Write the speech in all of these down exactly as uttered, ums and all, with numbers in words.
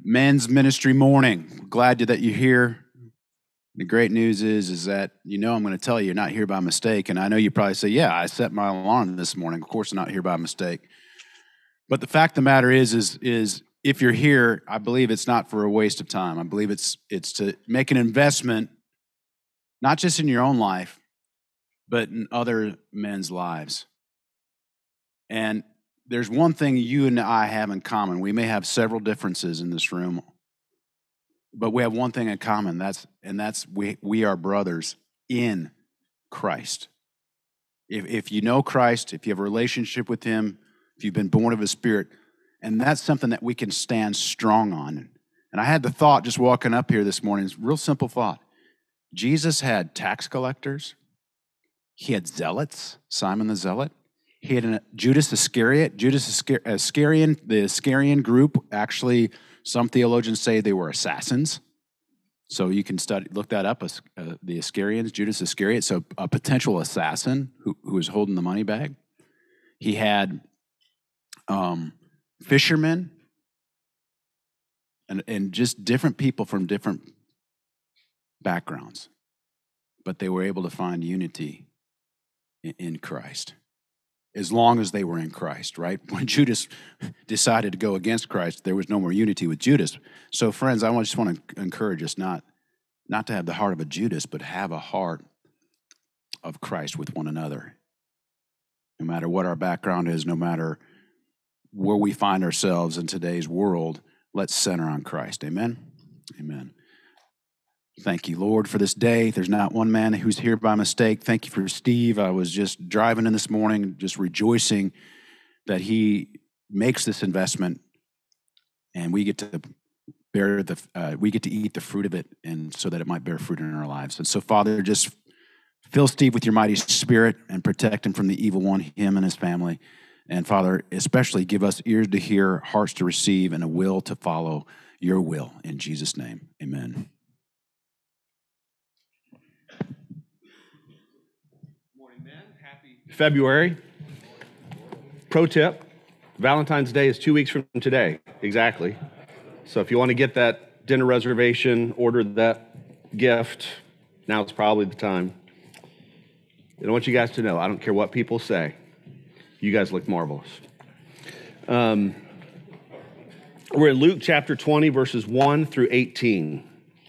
Men's Ministry Morning. Glad that you're here. The great news is, is that you know I'm going to tell you you're not here by mistake. And I know you probably say, yeah, I set my alarm this morning. Of course I'm not here by mistake. But the fact of the matter is, is, is if you're here, I believe it's not for a waste of time. I believe it's it's to make an investment, not just in your own life, but in other men's lives. And there's one thing you and I have in common. We may have several differences in this room, but we have one thing in common. That's and that's we we are brothers in Christ. If if you know Christ, if you have a relationship with Him, if you've been born of His Spirit, and that's something that we can stand strong on. And I had the thought just walking up here this morning, it's a real simple thought. Jesus had tax collectors. He had zealots, Simon the Zealot. He had an, Judas Iscariot. Judas Iscariot, the Iscarian group, actually, some theologians say they were assassins. So you can study, look that up, uh, the Iscarians, Judas Iscariot, so a potential assassin who, who was holding the money bag. He had um, fishermen and, and just different people from different backgrounds. But they were able to find unity in, in Christ. As long as they were in Christ, right? When Judas decided to go against Christ, there was no more unity with Judas. So, friends, I just want to encourage us not, not to have the heart of a Judas, but have a heart of Christ with one another. No matter what our background is, no matter where we find ourselves in today's world, let's center on Christ. Amen? Amen. Thank you, Lord, for this day. There's not one man who's here by mistake. Thank you for Steve. I was just driving in this morning, just rejoicing that he makes this investment, and we get to bear the, uh, we get to eat the fruit of it, and so that it might bear fruit in our lives. And so, Father, just fill Steve with your mighty Spirit and protect him from the evil one, him and his family. And Father, especially give us ears to hear, hearts to receive, and a will to follow your will. In Jesus' name, amen. February. Pro tip, Valentine's Day is two weeks from today, exactly. So if you want to get that dinner reservation, order that gift, now it's probably the time. And I want you guys to know, I don't care what people say, you guys look marvelous. Um, we're in Luke chapter twenty, verses one through eighteen.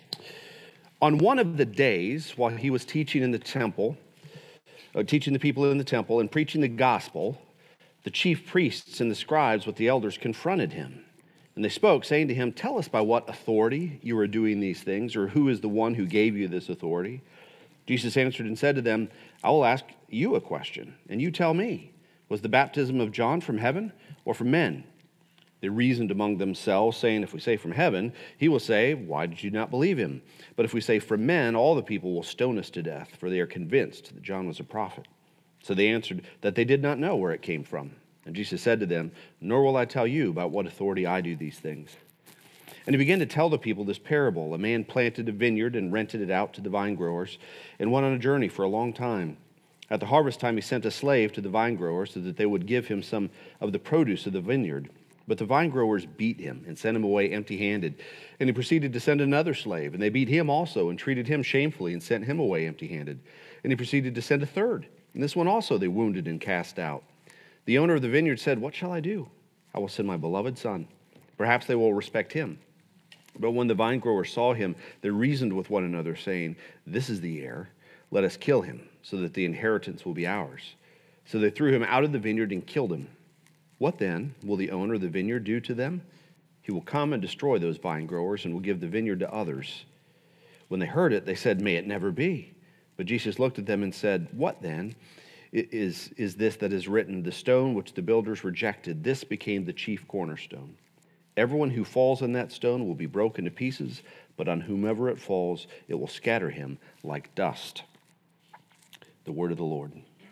On one of the days, while he was teaching in the temple, Uh, teaching the people in the temple and preaching the gospel, the chief priests and the scribes with the elders confronted him. And they spoke, saying to him, "Tell us by what authority you are doing these things, or who is the one who gave you this authority?" Jesus answered and said to them, "I will ask you a question, and you tell me, was the baptism of John from heaven or from men?" They reasoned among themselves, saying, "If we say from heaven, he will say, 'Why did you not believe him?' But if we say from men, all the people will stone us to death, for they are convinced that John was a prophet." So they answered that they did not know where it came from. And Jesus said to them, "Nor will I tell you about what authority I do these things." And he began to tell the people this parable. A man planted a vineyard and rented it out to the vine growers and went on a journey for a long time. At the harvest time, he sent a slave to the vine growers so that they would give him some of the produce of the vineyard. But the vine growers beat him and sent him away empty-handed. And he proceeded to send another slave, and they beat him also and treated him shamefully and sent him away empty-handed. And he proceeded to send a third, and this one also they wounded and cast out. The owner of the vineyard said, "What shall I do? I will send my beloved son. Perhaps they will respect him." But when the vine growers saw him, they reasoned with one another, saying, "This is the heir. Let us kill him, so that the inheritance will be ours." So they threw him out of the vineyard and killed him. What then will the owner of the vineyard do to them? He will come and destroy those vine growers and will give the vineyard to others. When they heard it, they said, "May it never be." But Jesus looked at them and said, "What then is, is this that is written? The stone which the builders rejected, this became the chief cornerstone. Everyone who falls on that stone will be broken to pieces, but on whomever it falls, it will scatter him like dust." The word of the Lord.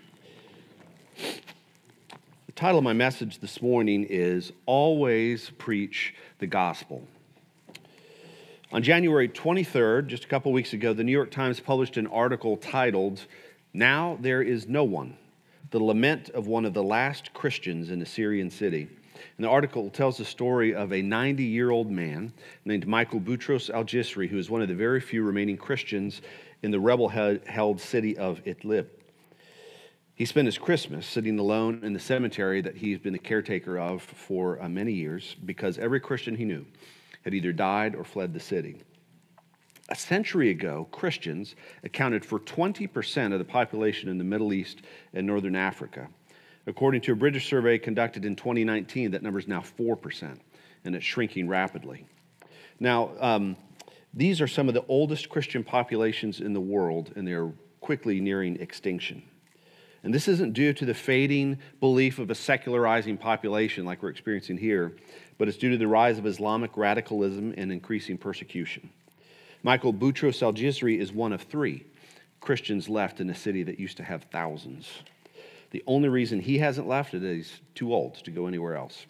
The title of my message this morning is Always Preach the Gospel. On January twenty-third, just a couple weeks ago, the New York Times published an article titled, "Now There Is No One, the Lament of One of the Last Christians in a Syrian City." And the article tells the story of a ninety-year-old man named Michael Boutros Al-Jisri, who is one of the very few remaining Christians in the rebel-held city of Idlib. He spent his Christmas sitting alone in the cemetery that he's been the caretaker of for uh, many years because every Christian he knew had either died or fled the city. A century ago, Christians accounted for twenty percent of the population in the Middle East and Northern Africa. According to a British survey conducted in twenty nineteen, that number is now four percent, and it's shrinking rapidly. Now, um, these are some of the oldest Christian populations in the world, and they're quickly nearing extinction. And this isn't due to the fading belief of a secularizing population like we're experiencing here, but it's due to the rise of Islamic radicalism and increasing persecution. Michael Boutros Al-Jisri is one of three Christians left in a city that used to have thousands. The only reason he hasn't left is that he's too old to go anywhere else.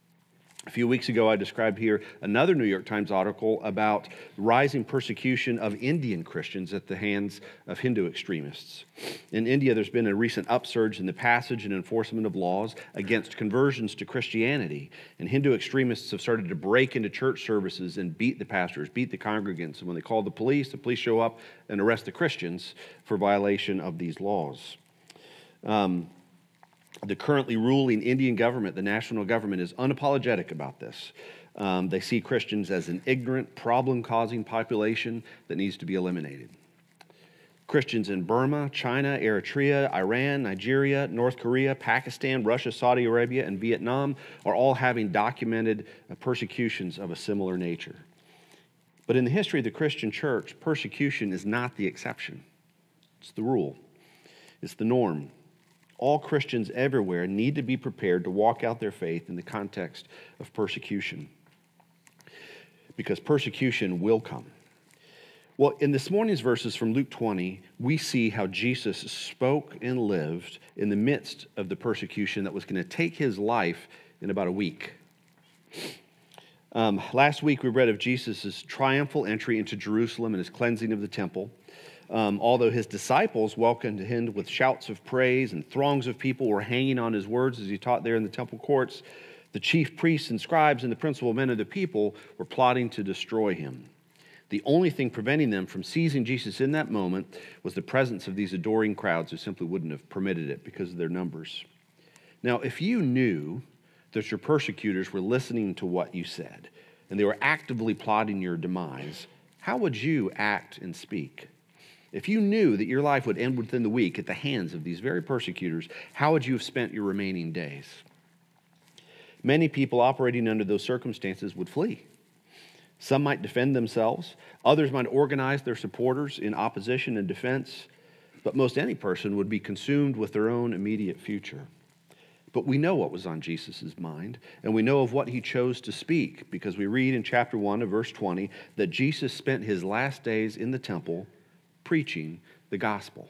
A few weeks ago, I described here another New York Times article about rising persecution of Indian Christians at the hands of Hindu extremists. In India, there's been a recent upsurge in the passage and enforcement of laws against conversions to Christianity, and Hindu extremists have started to break into church services and beat the pastors, beat the congregants, and when they call the police, the police show up and arrest the Christians for violation of these laws. Um, The currently ruling Indian government, the national government, is unapologetic about this. Um, they see Christians as an ignorant, problem-causing population that needs to be eliminated. Christians in Burma, China, Eritrea, Iran, Nigeria, North Korea, Pakistan, Russia, Saudi Arabia, and Vietnam are all having documented persecutions of a similar nature. But in the history of the Christian church, persecution is not the exception. It's the rule. It's the norm. All Christians everywhere need to be prepared to walk out their faith in the context of persecution, because persecution will come. Well, in this morning's verses from Luke twenty, we see how Jesus spoke and lived in the midst of the persecution that was going to take his life in about a week. Um, last week, we read of Jesus' triumphal entry into Jerusalem and his cleansing of the temple. Um, although his disciples welcomed him with shouts of praise and throngs of people were hanging on his words as he taught there in the temple courts, the chief priests and scribes and the principal men of the people were plotting to destroy him. The only thing preventing them from seizing Jesus in that moment was the presence of these adoring crowds who simply wouldn't have permitted it because of their numbers. Now, if you knew that your persecutors were listening to what you said and they were actively plotting your demise, how would you act and speak? If you knew that your life would end within the week at the hands of these very persecutors, how would you have spent your remaining days? Many people operating under those circumstances would flee. Some might defend themselves. Others might organize their supporters in opposition and defense. But most any person would be consumed with their own immediate future. But we know what was on Jesus' mind, and we know of what he chose to speak, because we read in chapter one of verse twenty that Jesus spent his last days in the temple preaching the gospel.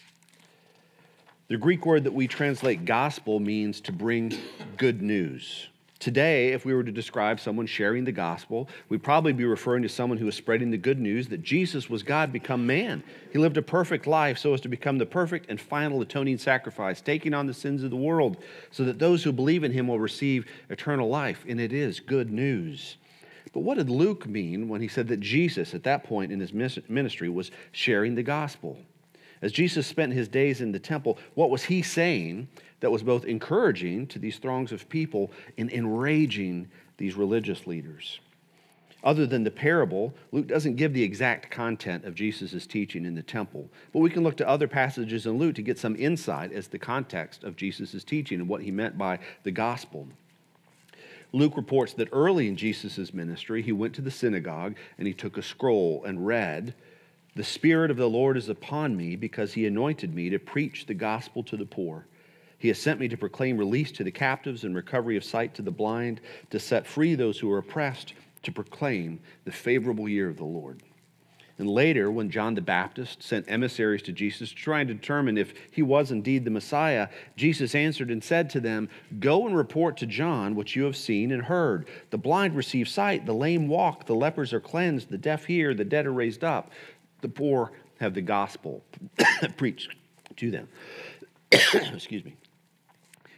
The Greek word that we translate gospel means to bring good news. Today, if we were to describe someone sharing the gospel, we'd probably be referring to someone who is spreading the good news that Jesus was God become man. He lived a perfect life so as to become the perfect and final atoning sacrifice, taking on the sins of the world so that those who believe in him will receive eternal life. And it is good news. But what did Luke mean when he said that Jesus, at that point in his ministry, was sharing the gospel? As Jesus spent his days in the temple, what was he saying that was both encouraging to these throngs of people and enraging these religious leaders? Other than the parable, Luke doesn't give the exact content of Jesus' teaching in the temple, but we can look to other passages in Luke to get some insight as to the context of Jesus' teaching and what he meant by the gospel. Luke reports that early in Jesus' ministry, he went to the synagogue and he took a scroll and read, "The Spirit of the Lord is upon me because he anointed me to preach the gospel to the poor. He has sent me to proclaim release to the captives and recovery of sight to the blind, to set free those who are oppressed, to proclaim the favorable year of the Lord." And later, when John the Baptist sent emissaries to Jesus to try and determine if he was indeed the Messiah, Jesus answered and said to them, "Go and report to John what you have seen and heard. The blind receive sight, the lame walk, the lepers are cleansed, the deaf hear, the dead are raised up. The poor have the gospel preached to them." Excuse me.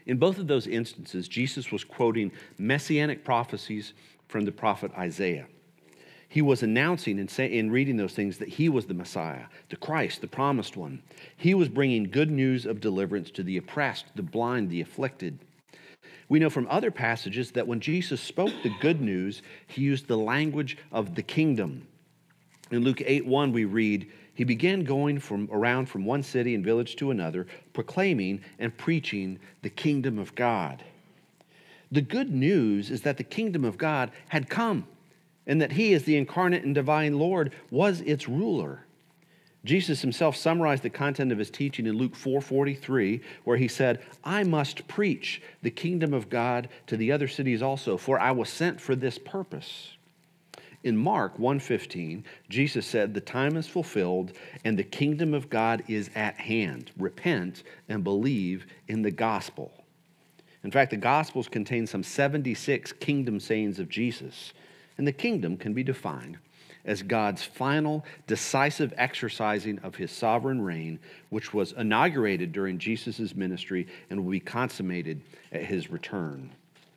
In both of those instances, Jesus was quoting messianic prophecies from the prophet Isaiah. He was announcing and say, in reading those things that he was the Messiah, the Christ, the promised one. He was bringing good news of deliverance to the oppressed, the blind, the afflicted. We know from other passages that when Jesus spoke the good news, he used the language of the kingdom. In Luke eight one, we read, he began going from around from one city and village to another, proclaiming and preaching the kingdom of God. The good news is that the kingdom of God had come, and that he, as the incarnate and divine Lord, was its ruler. Jesus himself summarized the content of his teaching in Luke four forty-three, where he said, I must preach the kingdom of God to the other cities also, for I was sent for this purpose. In Mark one fifteen, Jesus said, the time is fulfilled and the kingdom of God is at hand. Repent and believe in the gospel. In fact, the Gospels contain some seventy-six kingdom sayings of Jesus. And the kingdom can be defined as God's final decisive exercising of his sovereign reign, which was inaugurated during Jesus' ministry and will be consummated at his return.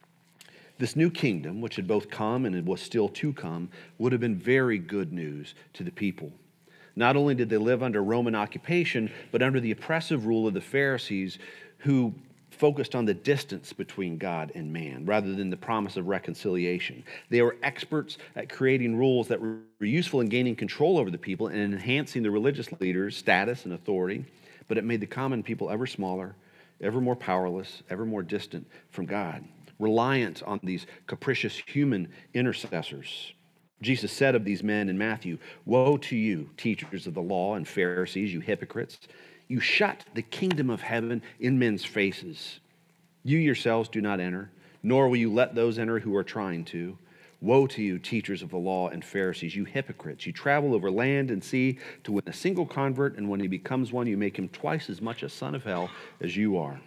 This new kingdom, which had both come and was still to come, would have been very good news to the people. Not only did they live under Roman occupation, but under the oppressive rule of the Pharisees, who focused on the distance between God and man rather than the promise of reconciliation. They were experts at creating rules that were useful in gaining control over the people and enhancing the religious leaders' status and authority, but it made the common people ever smaller, ever more powerless, ever more distant from God, reliant on these capricious human intercessors. Jesus said of these men in Matthew, woe to you, teachers of the law and Pharisees, you hypocrites! You shut the kingdom of heaven in men's faces. You yourselves do not enter, nor will you let those enter who are trying to. Woe to you, teachers of the law and Pharisees, you hypocrites! You travel over land and sea to win a single convert, and when he becomes one, you make him twice as much a son of hell as you are.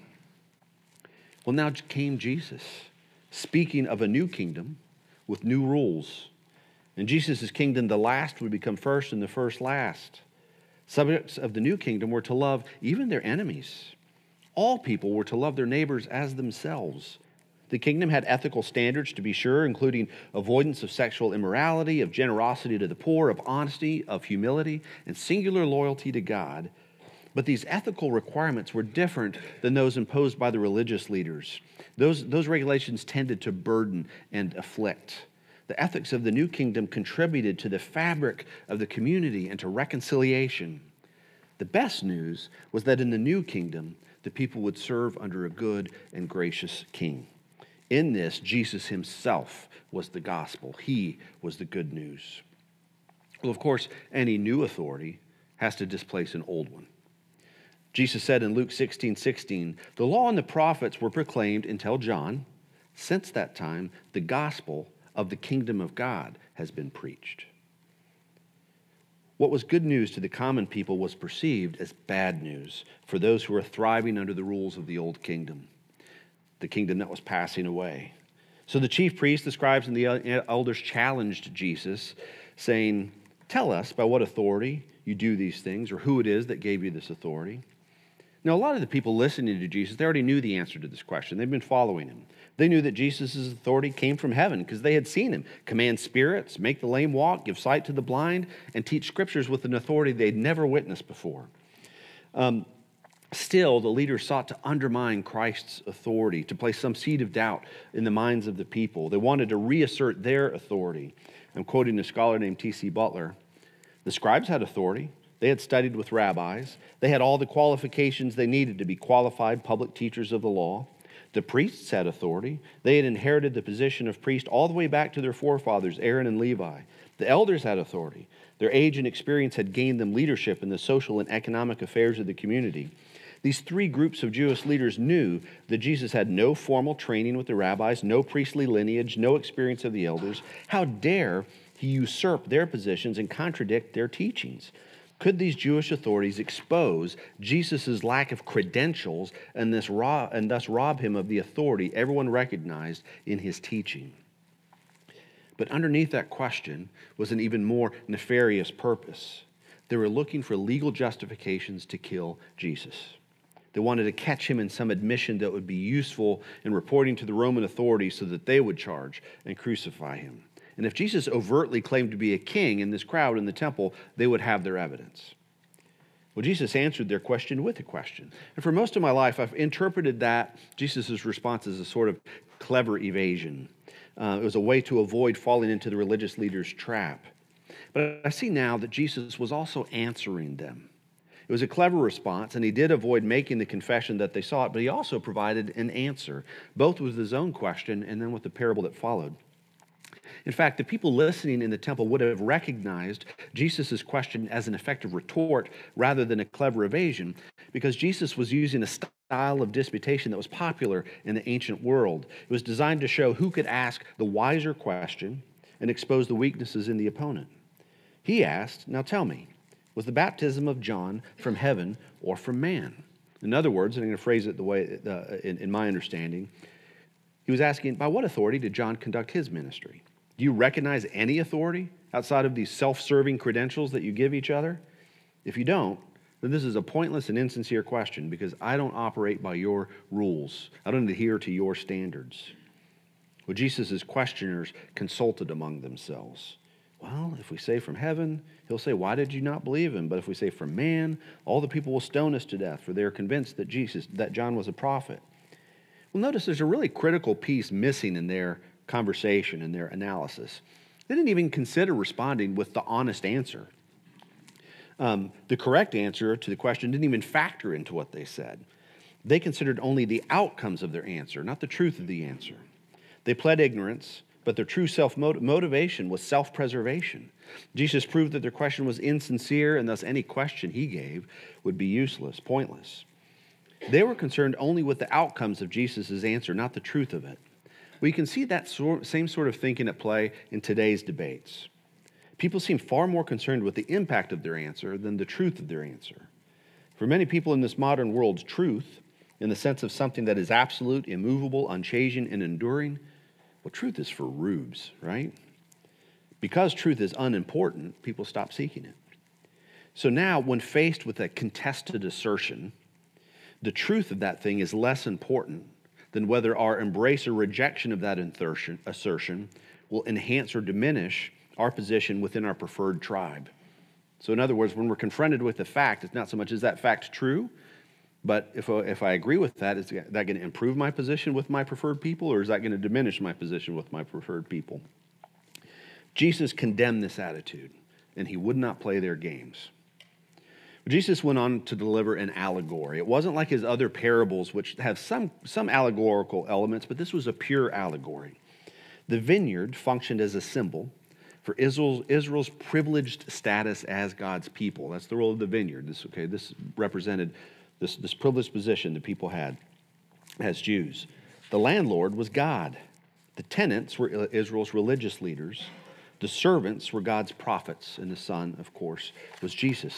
Well, now came Jesus, speaking of a new kingdom with new rules. In Jesus' kingdom, the last would become first and the first last. Subjects of the new kingdom were to love even their enemies. All people were to love their neighbors as themselves. The kingdom had ethical standards, to be sure, including avoidance of sexual immorality, of generosity to the poor, of honesty, of humility, and singular loyalty to God. But these ethical requirements were different than those imposed by the religious leaders. Those, those regulations tended to burden and afflict. The ethics of the new kingdom contributed to the fabric of the community and to reconciliation. The best news was that in the new kingdom, the people would serve under a good and gracious king. In this, Jesus himself was the gospel. He was the good news. Well, of course, any new authority has to displace an old one. Jesus said in Luke sixteen sixteen, the law and the prophets were proclaimed until John. Since that time, the gospel of the kingdom of God has been preached. What was good news to the common people was perceived as bad news for those who were thriving under the rules of the old kingdom, the kingdom that was passing away. So the chief priests, the scribes, and the elders challenged Jesus, saying, tell us by what authority you do these things, or who it is that gave you this authority. Now, a lot of the people listening to Jesus, they already knew the answer to this question. They've been following him. They knew that Jesus' authority came from heaven because they had seen him command spirits, make the lame walk, give sight to the blind, and teach scriptures with an authority they'd never witnessed before. Um, still, the leaders sought to undermine Christ's authority, to place some seed of doubt in the minds of the people. They wanted to reassert their authority. I'm quoting a scholar named T C Butler. The scribes had authority. They had studied with rabbis. They had all the qualifications they needed to be qualified public teachers of the law. The priests had authority. They had inherited the position of priest all the way back to their forefathers, Aaron and Levi. The elders had authority. Their age and experience had gained them leadership in the social and economic affairs of the community. These three groups of Jewish leaders knew that Jesus had no formal training with the rabbis, no priestly lineage, no experience of the elders. How dare he usurp their positions and contradict their teachings? Could these Jewish authorities expose Jesus' lack of credentials and, this rob, and thus rob him of the authority everyone recognized in his teaching? But underneath that question was an even more nefarious purpose. They were looking for legal justifications to kill Jesus. They wanted to catch him in some admission that would be useful in reporting to the Roman authorities so that they would charge and crucify him. And if Jesus overtly claimed to be a king in this crowd in the temple, they would have their evidence. Well, Jesus answered their question with a question. And for most of my life, I've interpreted that, Jesus' response, as a sort of clever evasion. Uh, it was a way to avoid falling into the religious leaders' trap. But I see now that Jesus was also answering them. It was a clever response, and he did avoid making the confession that they sought, but he also provided an answer, both with his own question and then with the parable that followed. In fact, the people listening in the temple would have recognized Jesus' question as an effective retort rather than a clever evasion, because Jesus was using a style of disputation that was popular in the ancient world. It was designed to show who could ask the wiser question and expose the weaknesses in the opponent. He asked, "Now tell me, was the baptism of John from heaven or from man?" In other words, and I'm going to phrase it the way uh, in, in my understanding, he was asking, by what authority did John conduct his ministry? Do you recognize any authority outside of these self-serving credentials that you give each other? If you don't, then this is a pointless and insincere question, because I don't operate by your rules. I don't adhere to your standards. Well, Jesus' questioners consulted among themselves. Well, if we say from heaven, he'll say, why did you not believe him? But if we say from man, all the people will stone us to death, for they are convinced that Jesus, that John was a prophet. Well, notice there's a really critical piece missing in their conversation and their analysis. They didn't even consider responding with the honest answer. Um, the correct answer to the question didn't even factor into what they said. They considered only the outcomes of their answer, not the truth of the answer. They pled ignorance, but their true self-motivation was self-preservation. Jesus proved that their question was insincere, and thus any question he gave would be useless, pointless. They were concerned only with the outcomes of Jesus' answer, not the truth of it. We can see that same sort of thinking at play in today's debates. People seem far more concerned with the impact of their answer than the truth of their answer. For many people in this modern world, truth, in the sense of something that is absolute, immovable, unchanging, and enduring, well, truth is for rubes, right? Because truth is unimportant, people stop seeking it. So now, when faced with a contested assertion, the truth of that thing is less important than whether our embrace or rejection of that assertion will enhance or diminish our position within our preferred tribe. So in other words, when we're confronted with the fact, it's not so much is that fact true, but if, if I agree with that, is that going to improve my position with my preferred people, or is that going to diminish my position with my preferred people? Jesus condemned this attitude, and he would not play their games. Jesus went on to deliver an allegory. It wasn't like his other parables, which have some, some allegorical elements, but this was a pure allegory. The vineyard functioned as a symbol for Israel's, Israel's privileged status as God's people. That's the role of the vineyard. This, okay, this represented this, this privileged position the people had as Jews. The landlord was God. The tenants were Israel's religious leaders. The servants were God's prophets, and the son, of course, was Jesus.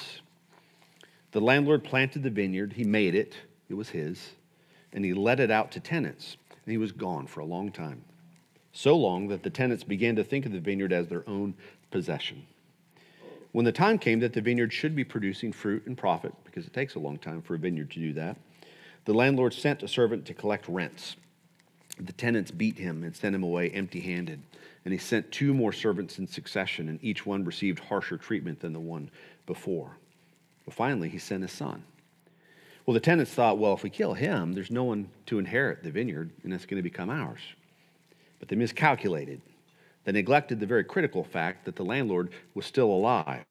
The landlord planted the vineyard, he made it, it was his, and he let it out to tenants, and he was gone for a long time. So long that the tenants began to think of the vineyard as their own possession. When the time came that the vineyard should be producing fruit and profit, because it takes a long time for a vineyard to do that, the landlord sent a servant to collect rents. The tenants beat him and sent him away empty-handed, and he sent two more servants in succession, and each one received harsher treatment than the one before. But finally, he sent his son. Well, the tenants thought, well, if we kill him, there's no one to inherit the vineyard, and it's going to become ours. But they miscalculated. They neglected the very critical fact that the landlord was still alive.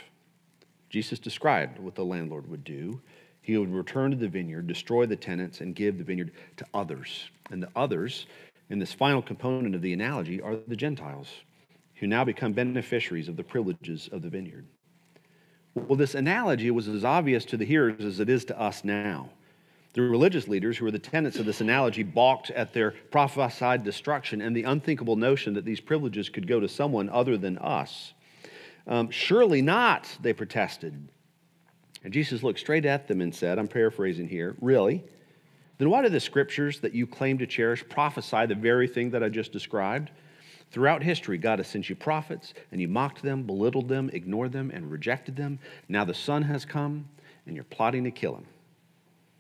Jesus described what the landlord would do. He would return to the vineyard, destroy the tenants, and give the vineyard to others. And the others, in this final component of the analogy, are the Gentiles, who now become beneficiaries of the privileges of the vineyard. Well, this analogy was as obvious to the hearers as it is to us now. The religious leaders who were the tenets of this analogy balked at their prophesied destruction and the unthinkable notion that these privileges could go to someone other than us. Um, Surely not, they protested. And Jesus looked straight at them and said, I'm paraphrasing here, really? Then why do the scriptures that you claim to cherish prophesy the very thing that I just described? Throughout history, God has sent you prophets, and you mocked them, belittled them, ignored them, and rejected them. Now the Son has come, and you're plotting to kill him.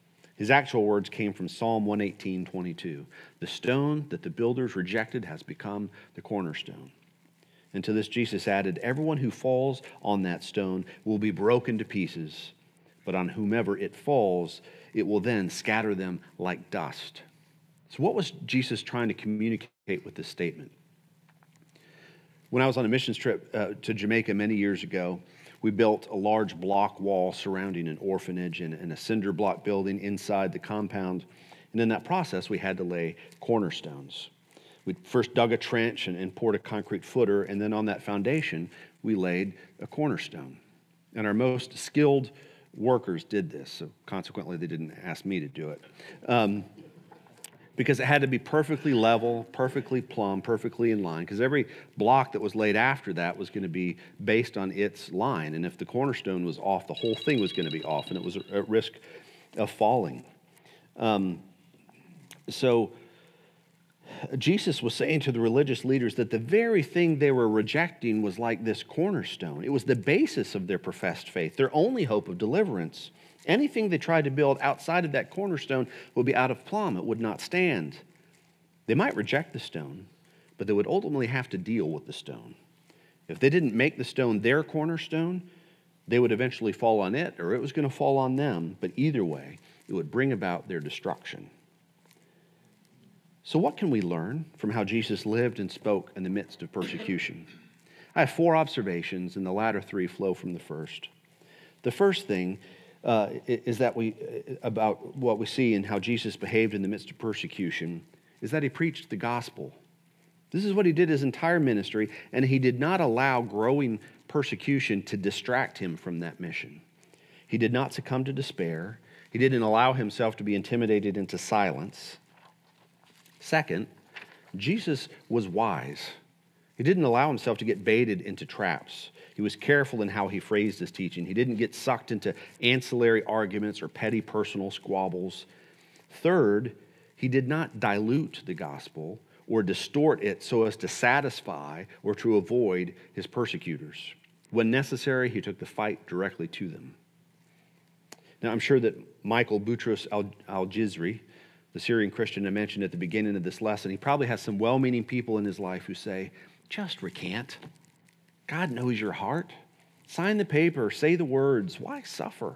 His actual words came from Psalm one eighteen, twenty-two. The stone that the builders rejected has become the cornerstone. And to this Jesus added, everyone who falls on that stone will be broken to pieces, but on whomever it falls, it will then scatter them like dust. So what was Jesus trying to communicate with this statement? When I was on a missions trip uh, to Jamaica many years ago, we built a large block wall surrounding an orphanage and, and a cinder block building inside the compound. And in that process, we had to lay cornerstones. We first dug a trench and, and poured a concrete footer, and then on that foundation, we laid a cornerstone. And our most skilled workers did this, so consequently, they didn't ask me to do it. Um, because it had to be perfectly level, perfectly plumb, perfectly in line, because every block that was laid after that was going to be based on its line. And if the cornerstone was off, the whole thing was going to be off, and it was at risk of falling. Um, so Jesus was saying to the religious leaders that the very thing they were rejecting was like this cornerstone. It was the basis of their professed faith, their only hope of deliverance. Anything they tried to build outside of that cornerstone would be out of plumb. It would not stand. They might reject the stone, but they would ultimately have to deal with the stone. If they didn't make the stone their cornerstone, they would eventually fall on it, or it was going to fall on them. But either way, it would bring about their destruction. So what can we learn from how Jesus lived and spoke in the midst of persecution? I have four observations, and the latter three flow from the first. The first thing uh, is that we, about what we see in how Jesus behaved in the midst of persecution, is that he preached the gospel. This is what he did his entire ministry, and he did not allow growing persecution to distract him from that mission. He did not succumb to despair. He didn't allow himself to be intimidated into silence. Second, Jesus was wise. He didn't allow himself to get baited into traps. He was careful in how he phrased his teaching. He didn't get sucked into ancillary arguments or petty personal squabbles. Third, he did not dilute the gospel or distort it so as to satisfy or to avoid his persecutors. When necessary, he took the fight directly to them. Now, I'm sure that Michael Boutros Al-Jizri, the Syrian Christian I mentioned at the beginning of this lesson, he probably has some well-meaning people in his life who say, just recant. God knows your heart. Sign the paper, say the words. Why suffer?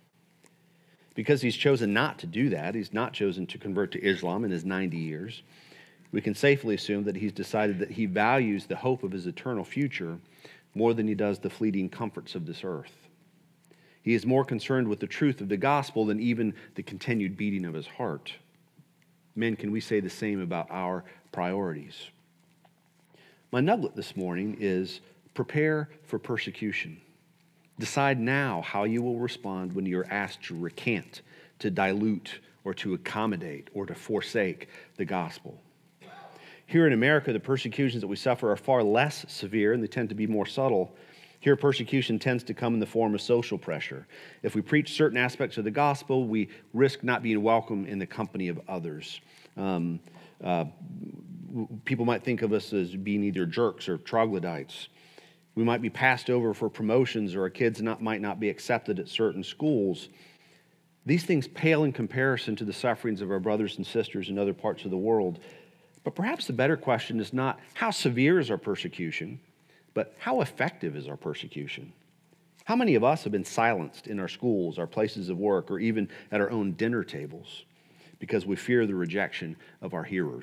Because he's chosen not to do that, he's not chosen to convert to Islam in his ninety years, we can safely assume that he's decided that he values the hope of his eternal future more than he does the fleeting comforts of this earth. He is more concerned with the truth of the gospel than even the continued beating of his heart. Men, can we say the same about our priorities? My nugget this morning is prepare for persecution. Decide now how you will respond when you're asked to recant, to dilute, or to accommodate, or to forsake the gospel. Here in America, the persecutions that we suffer are far less severe and they tend to be more subtle. Here, persecution tends to come in the form of social pressure. If we preach certain aspects of the gospel, we risk not being welcome in the company of others. Um, uh, people might think of us as being either jerks or troglodytes. We might be passed over for promotions, or our kids not, might not be accepted at certain schools. These things pale in comparison to the sufferings of our brothers and sisters in other parts of the world. But perhaps the better question is not how severe is our persecution, but how effective is our persecution? How many of us have been silenced in our schools, our places of work, or even at our own dinner tables because we fear the rejection of our hearers?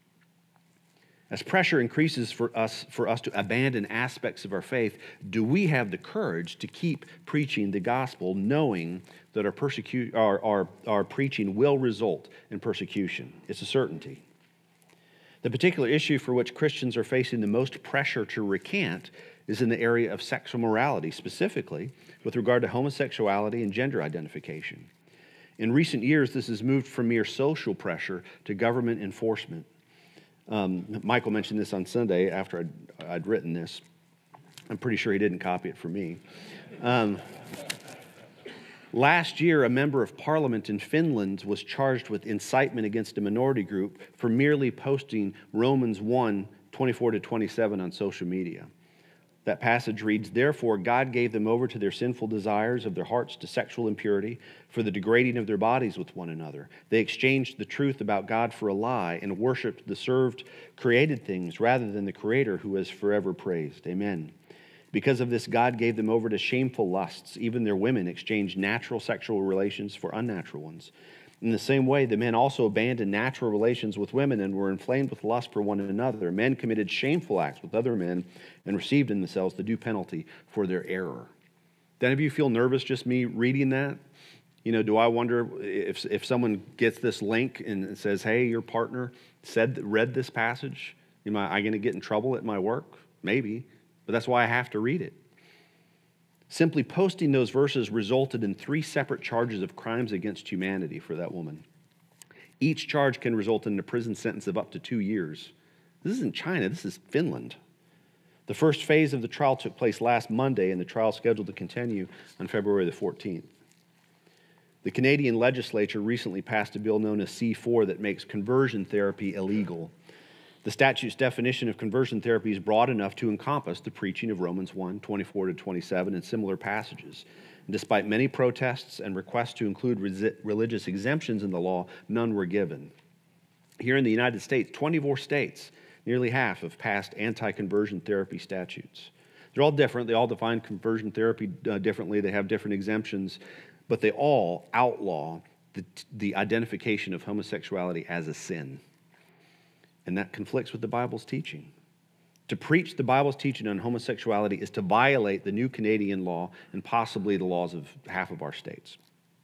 As pressure increases for us, for us to abandon aspects of our faith, do we have the courage to keep preaching the gospel, knowing that our, persecu- our, our, our preaching will result in persecution? It's a certainty. The particular issue for which Christians are facing the most pressure to recant is in the area of sexual morality, specifically with regard to homosexuality and gender identification. In recent years, this has moved from mere social pressure to government enforcement. Um, Michael mentioned this on Sunday after I'd, I'd written this. I'm pretty sure he didn't copy it from me. Um, last year, a member of parliament in Finland was charged with incitement against a minority group for merely posting Romans one, twenty-four to twenty-seven on social media. That passage reads, "Therefore God gave them over to their sinful desires of their hearts to sexual impurity, for the degrading of their bodies with one another. They exchanged the truth about God for a lie and worshiped the served created things rather than the Creator who is forever praised." Amen. Because of this, God gave them over to shameful lusts. Even their women exchanged natural sexual relations for unnatural ones. In the same way, the men also abandoned natural relations with women and were inflamed with lust for one another. Men committed shameful acts with other men and received in themselves the due penalty for their error. Do any of you feel nervous just me reading that? You know, do I wonder if, if someone gets this link and says, hey, your partner said read this passage, am I, I going to get in trouble at my work? Maybe, but that's why I have to read it. Simply posting those verses resulted in three separate charges of crimes against humanity for that woman. Each charge can result in a prison sentence of up to two years. This isn't China, this is Finland. The first phase of the trial took place last Monday, and the trial is scheduled to continue on February the fourteenth. The Canadian legislature recently passed a bill known as C four that makes conversion therapy illegal. The statute's definition of conversion therapy is broad enough to encompass the preaching of Romans one, twenty-four to twenty-seven and similar passages. And despite many protests and requests to include resi- religious exemptions in the law, none were given. Here in the United States, twenty-four states, nearly half, have passed anti-conversion therapy statutes. They're all different. They all define conversion therapy uh, differently. They have different exemptions, but they all outlaw the, the identification of homosexuality as a sin. And that conflicts with the Bible's teaching. To preach the Bible's teaching on homosexuality is to violate the new Canadian law and possibly the laws of half of our states.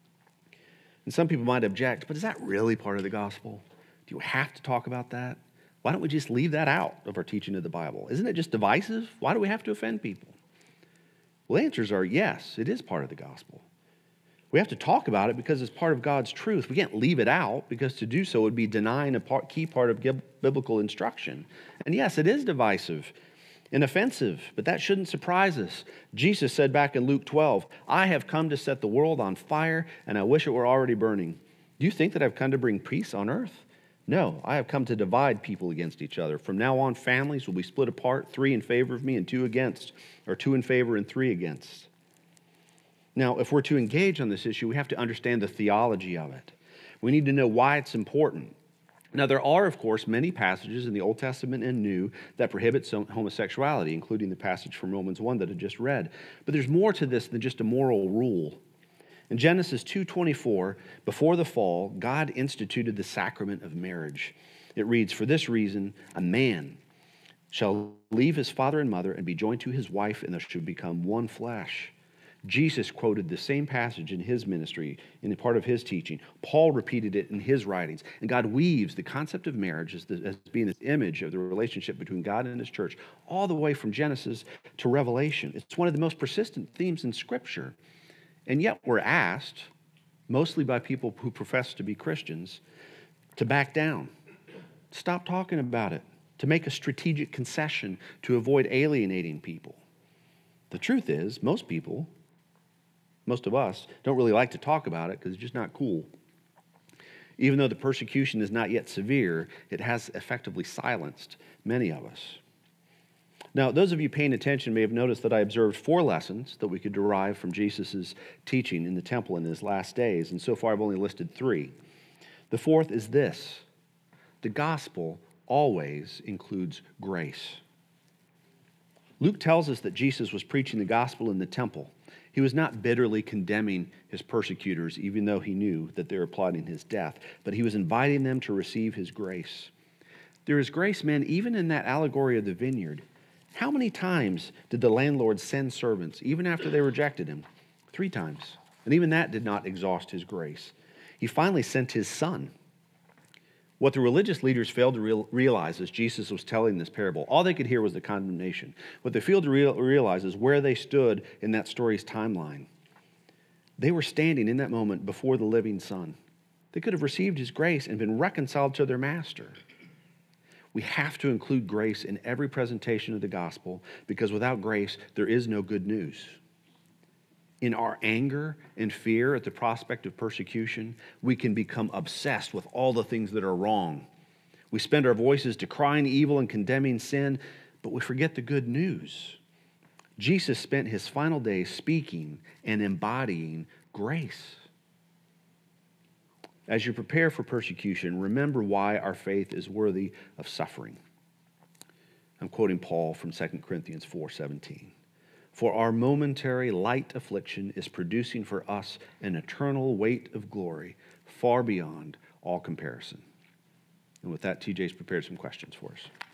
And some people might object, but is that really part of the gospel? Do you have to talk about that? Why don't we just leave that out of our teaching of the Bible? Isn't it just divisive? Why do we have to offend people? Well, the answers are yes, it is part of the gospel. We have to talk about it because it's part of God's truth. We can't leave it out because to do so would be denying a part, key part of biblical instruction. And yes, it is divisive and offensive, but that shouldn't surprise us. Jesus said back in Luke twelve, "I have come to set the world on fire, and I wish it were already burning. Do you think that I've come to bring peace on earth? No, I have come to divide people against each other. From now on, families will be split apart, three in favor of me and two against, or two in favor and three against." Now, if we're to engage on this issue, we have to understand the theology of it. We need to know why it's important. Now, there are, of course, many passages in the Old Testament and New that prohibit homosexuality, including the passage from Romans one that I just read. But there's more to this than just a moral rule. In Genesis two twenty-four, before the fall, God instituted the sacrament of marriage. It reads, "For this reason, a man shall leave his father and mother and be joined to his wife, and they shall become one flesh." Jesus quoted the same passage in his ministry, in part of his teaching. Paul repeated it in his writings. And God weaves the concept of marriage as, the, as being this image of the relationship between God and his church, all the way from Genesis to Revelation. It's one of the most persistent themes in Scripture. And yet we're asked, mostly by people who profess to be Christians, to back down. Stop talking about it, to make a strategic concession to avoid alienating people. The truth is, most people, most of us, don't really like to talk about it because it's just not cool. Even though the persecution is not yet severe, it has effectively silenced many of us. Now, those of you paying attention may have noticed that I observed four lessons that we could derive from Jesus' teaching in the temple in his last days, and so far I've only listed three. The fourth is this: the gospel always includes grace. Luke tells us that Jesus was preaching the gospel in the temple. He was not bitterly condemning his persecutors, even though he knew that they were plotting his death, but he was inviting them to receive his grace. There is grace, men, even in that allegory of the vineyard. How many times did the landlord send servants, even after they rejected him? Three times. And even that did not exhaust his grace. He finally sent his son. What the religious leaders failed to real, realize as Jesus was telling this parable, all they could hear was the condemnation. What they failed to real, realize is where they stood in that story's timeline. They were standing in that moment before the living Son. They could have received his grace and been reconciled to their master. We have to include grace in every presentation of the gospel, because without grace, there is no good news. In our anger and fear at the prospect of persecution, we can become obsessed with all the things that are wrong. We spend our voices decrying evil and condemning sin, but we forget the good news. Jesus spent his final days speaking and embodying grace. As you prepare for persecution, remember why our faith is worthy of suffering. I'm quoting Paul from Second Corinthians four seventeen. For our momentary light affliction is producing for us an eternal weight of glory far beyond all comparison. And with that, T J's prepared some questions for us.